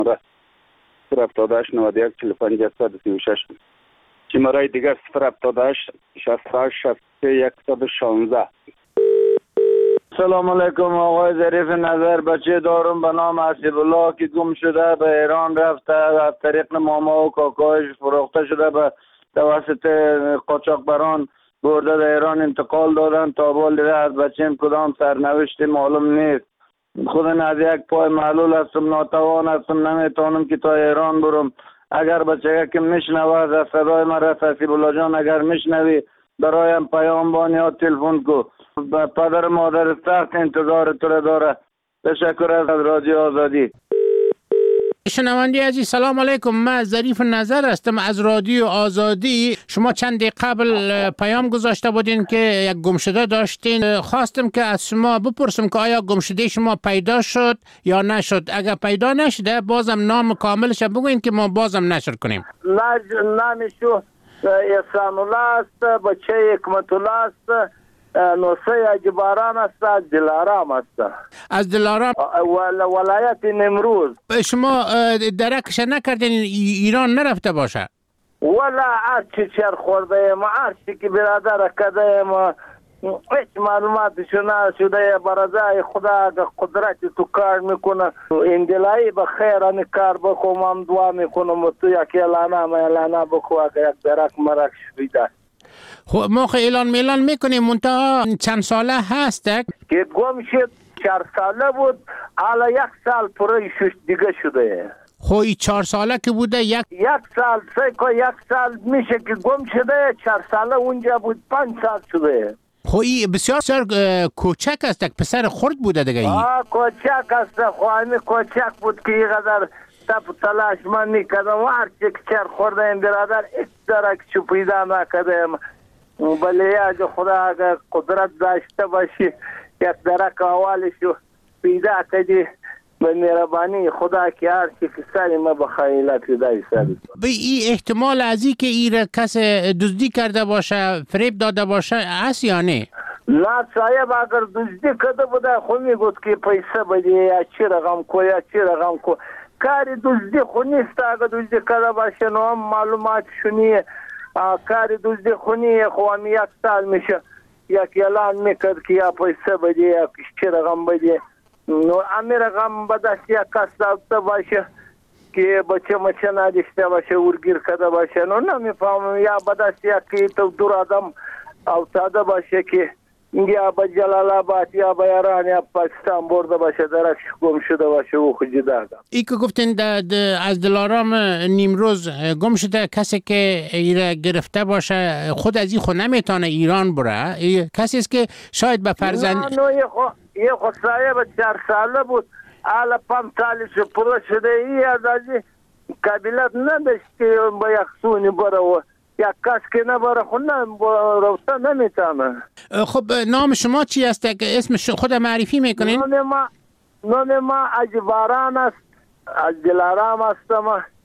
078 91 45 136. شماره دیگر 078 68 63 116. سلام علیکم آقای ظریف نظر. بچه دارم به نام حسیب الله که گم شده به ایران رفته، از طریق ماما و کاکایش فروخته شده به توسط قاچاقبران برده در ایران انتقال دادن. تا بال دیگه از بچه‌م کدام سرنوشتی معلوم نیست. خودم از یک پای معلول هستم، ناتوان هستم، نمیتونم که تا ایران برم. اگر بچه که میشنوه از صدای من حسیب الله جان اگر میشنوی برایم پیام بان یا تلفن کو. پدر مادر سخت انتظار تو داره. تشکر از رادیو آزادی. شنوندی عزیز سلام علیکم، من ظریف نظر هستم از رادیو آزادی. شما چند دقیقه قبل پیام گذاشته بودین که یک گمشده داشتین. خواستم که از شما بپرسم که آیا گمشده شما پیدا شد یا نشد؟ اگر پیدا نشده بازم نام کاملش بگوین که ما بازم نشر کنیم. نامشو احسان الله است، بچه حکمت الله است، نوسه اجباران است، از دلارام است. از دلارام ولایت نیمروز. شما درکش نکردین ایران نرفته باشه؟ ولا هرچی چر خورده ایم، هرچی که برادر کده ایم، هیچ معلوماتش نشده. برازای خدا قدرت تو کار میکنه. اندلایی به خیر ان کار بکنم، هم دعا میکنم تو یک اعلانه بخوا که یک درک مرک شویده. خب ما اعلان میلان میکنیم منتها چند ساله هست که گم شد؟ 4 ساله بود، حالا 1 سال پره دیگه شده. خب این 4 ساله که بوده یک سال سه 1 سال میشه که گم شده. 4 ساله اونجا بود، 5 سال شده. خب این بسیار کوچک است، یک پسر خرد بوده دیگه. کوچک است، خب همین کوچک بود که اینقدر تلاش من میکردم. هرچی که چر خورده این برادر ایک درک چو پیدا نکردم. بله یا خدا اگر قدرت داشته باشی یک درک اولشو پیدا کردی به مهربانی خدا که هر چی که سری ما بخیلت دایی سری. به این احتمال از این که این کس دزدی کرده باشه، فریب داده باشه هست یا نه؟ نه صاحب، اگر دزدی کرده بوده خو میگفت که پیسه بدی یا چی رقم کو کاری دزدی خو نیست. اگر دزدی کرده باشه نو هم معلومات شونیه. کاری دزدی خو نیه. خو هم 1 سال میشه یک اعلان میکرد که یا پیسه بدی یا چی رقم بدی. نو امی رقم بدست یک کس داشته باشه که بچه مچه نداشته باشه، ورگیر کرده باشه. نو نمیفهمم. یا بدست یک تو دور آدم افتاده باشه که یا به جلال آباد یا به ایران یا پاکستان برده باشه، درک گم شده باشه او خود داده. ای که گفتین از دلارام نیمروز گم شده کسی که ایره گرفته باشه خود از این خود نمیتونه ایران بره. کسی است که شاید به فرزند یه خود صاحب 4 ساله بود، حالا 5 سالش پره شده. ای از قبیلت نداشت که با یک سونی بره و یک کس که نبره خود رفته نمیتونه. خب نام شما چی است؟ اسم خود معرفی میکنین؟ نام ما اجباران است، از دلارام هستم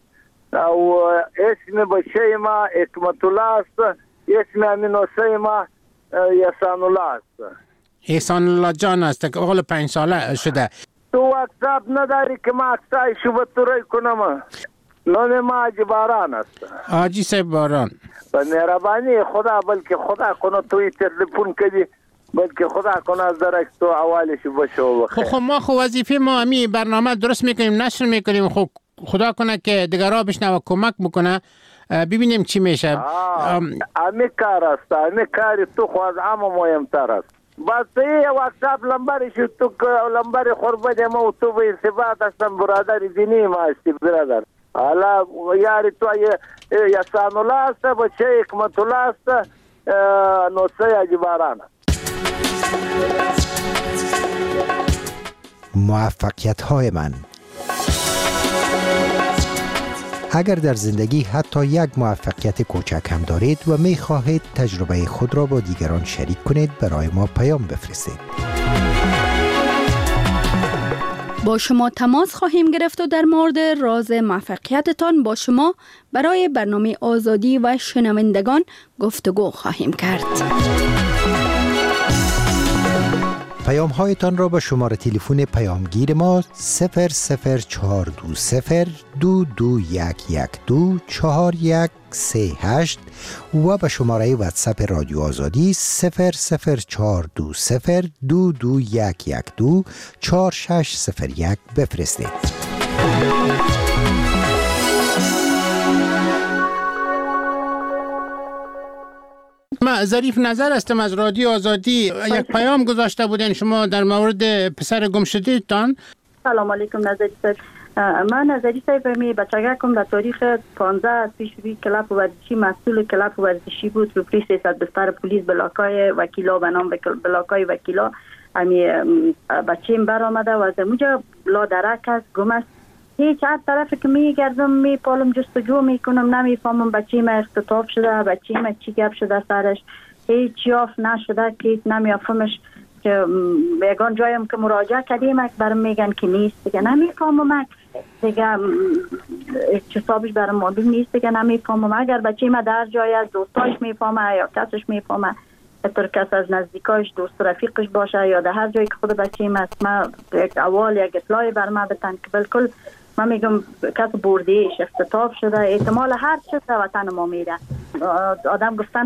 و اسم بچه ما حکمت الله است، اسم امینوسه ما احسان الله است. احسان الله جان است که اقل 5 ساله شده. تو واتساپ نداری که ما اکسای شو بطوری کنم؟ نام ما اجباران است. آجی صاحب باران. به مهربانی خدا، بلکه خدا کنه توی تلفن کدی، بلکه خدا کنه از درک تو اولش باشه و بخیر. خب ما وظیفه ما امی برنامه درست میکنیم، نشر میکنیم. خب خدا کنه که دیگرها بشنوه کمک میکنه، ببینیم چی میشه. امی کار است، امی کاری تو خواهد اما مهمتر است. بس یه واتساپ لمبرش تو لمبر خوربه ما و تو به ارتباط هستم. برادر دینی ما هستی برادر. حالا یاری تو احسان الله است، بچه حکمت الله است، نوسه اجباران. موفقیت های من. اگر در زندگی حتی یک موفقیت کوچک هم دارید و می خواهید تجربه خود را با دیگران شریک کنید، برای ما پیام بفرستید. با شما تماس خواهیم گرفت و در مورد راز موفقیتتان با شما برای برنامه آزادی و شنوندگان گفتگو خواهیم کرد. پیام هایتان را به شماره تلفن پیامگیر ما 00420 2211 4138 و به شماره واتساپ رادیو آزادی 00420 2211 4601 بفرستید. من ظریف نظر هستم از رادیو آزادی. یک پیام گذاشته بودین شما در مورد پسر گم شده تان. سلام علیکم نظری صاحب. من نظری صاحب می بچگکم در تاریخ 15 از پیش روی کلاب ورزشی مسئول کلاب ورزشی بود. رو پلیس 300 بستر پلیس بلاکای وکیلا به نام بلاکای وکیلا امی بچیم برآمده و از اونجا لا درک است گم است. هیچ هر طرف که میگردم میپالم جستجو میکنم نمیفهمم بچیم اختطاف شده بچیم چی گپ شده سرش هیچ یافت نشده که نمیافهمش که یگان جایم که مراجعه کردیم برام میگن که نیست دیگه نمیفهمم دیگه حسابش برام معلوم نیست دیگه نمیفهمم اگر بچیم در جای از دوستاش میفهمه یا کسش میفهمه هر کس از نزدیکاش دوست رفیقش باشه یا در هر جایی که خود بچیم است ما یک اول یک اطلاعی بر ما بتن که بالکل من میگم کس بردیش اختطاف شده احتمال هر چیز در وطن ما میره آدم گفته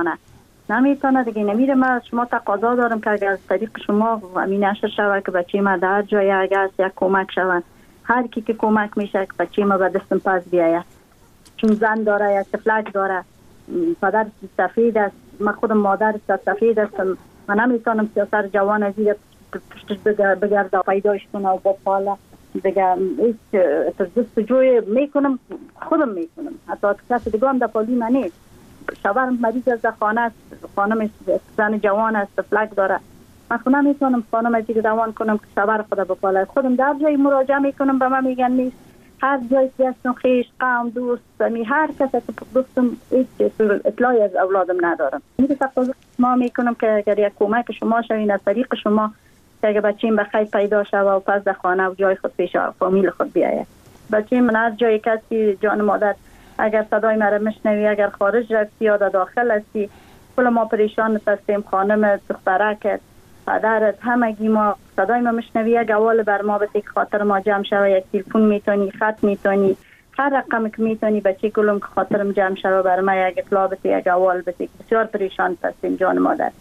نمیتونه دیگه نمیره. من شما تقاضا دارم که اگر از طریق شما امین نشر شود که بچه ما در جای اگر یک کمک شود هر کی که کمک میشه که بچه ما به دستم پس بیاید چون زن داره یا تفلک داره پدر سفید است من خودم مادر سفید هستم من نمیتونم سیاسر جوان از این پشتش بگرده پیداش کنه و با پاله دیگه هیچ جستجوی میکنم خودم میکنم حتی کسی دیگه هم در پالی من نیست شوهرم مریض از خانه است خانم زن جوان است فلک داره من خودم نمیتونم خانم از دیگه روان کنم که شوهر خدا بپاله خودم در جایی مراجعه میکنم به من میگن نیست هر جایی که هستم خیش قوم دوست هر کسی که دوستم هیچ اطلاعی از اولادم ندارم میگه تقاضا ما میکنم که اگر یک کمک شما شوین از طریق شما که اگر بچیم به خیر پیدا شود و پس در خانه و جای خود پیش فامیل خود بیاید بچیم من هر جایی کسی جان مادر اگر صدای مرا میشنوی اگر خارج رفتی یا داخل هستی کل ما پریشان هستیم خانم دخترک پدرت همگی ما صدای ما میشنوی یک اول بر ما بده که خاطر ما جمع شوه یک تلفن میتونی خط میتونی هر رقم که میتونی بچه کلم که خاطرم جمع شوه بر ما یک اطلاع بده یک اول بده بسیار پریشان هستیم جان مادر.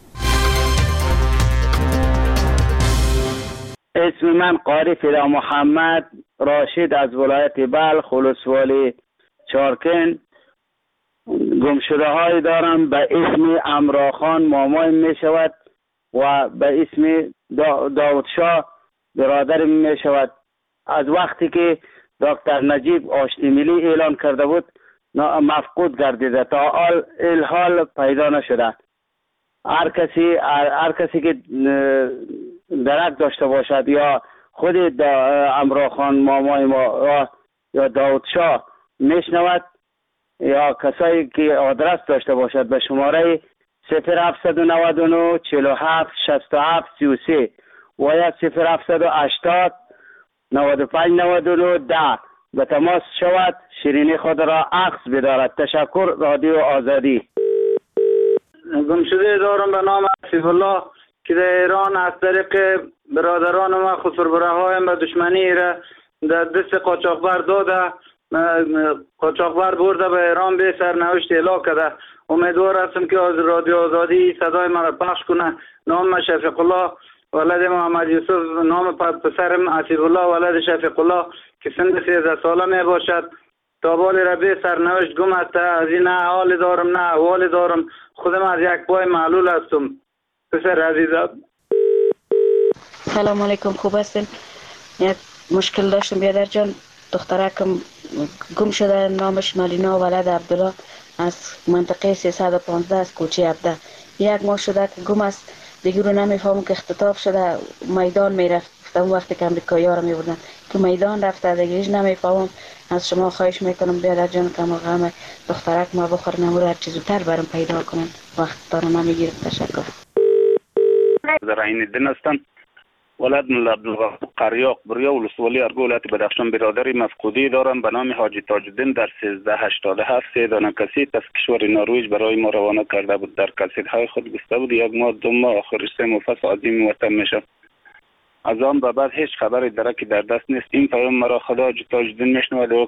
اسم من قاری فدا محمد راشد از ولایت بلخ ولسوالی چارکن گمشده های دارم به اسم امراخان مامای می شود و به اسم داودشاه برادر می شود. از وقتی که دکتر نجیب آشتی ملی اعلان کرده بود مفقود گردیده تا الحال پیدا نشده. هر کسی که درک داشته باشد یا خود امراخان مامای ما یا داودشاه میشنود یا کسایی که آدرس داشته باشد به شماره 0799 47 67 33 و یا 0780 95 99 10 به تماس شود شیرینی خود را عکس بدارد. تشکر رادیو آزادی. گمشده دارم به نام عفیف الله که در ایران از طریق برادران ما خسربره هایم به دشمنی را در دست قاچاقبر داده قاچاقبر برده به ایران به سرنوشت اعلام کرده. امیدوار هستم که از رادیو آزادی صدای من را پخش کنه. نام شفیق الله ولد محمد یوسف نام پسرم عفیف الله ولد شفیق الله که سن 13 ساله می باشد تا بال را به سرنوشت گم است. از این نه حال دارم نه احوال دارم خودم از یک پای معلول هستم. پسر عزیزم سلام علیکم خوب هستین؟ یک مشکل داشتم بیادر جان دخترکم گم شده نامش ملینا ولد عبدالله از منطقه 315 از کوچه عبده یک ماه شده که گم است دیگه رو نمیفهمم که اختطاف شده میدان میرفت اون وقتی که امریکایی ها رو میبردن که میدان رفته دیگه هیچ نمیفهمم. از شما خواهش میکنم بیادر جان که غم دخترک ما بخور نمور هر چیز زودتر برام پیدا کنن وقت دارم نمیگیرم. تشکر. زراین الدین هستم ولد عبدالغفور قریاق بریا ولسوالی ارگو ولایت بدخشان برادری مفقودی دارم به نام حاجی تاج الدین در 1387 3 دانه کسیت از کشور نروژ برای ما روانه کرده بود. در کسیت‌های خود گفته بود 1 ماه 2 ماه آخر 3 ماه پس عازم وطن میشم. از آن به بعد هیچ خبری درکی در دست نیست. این پیام مرا خدا حاجی تاج الدین میشنود و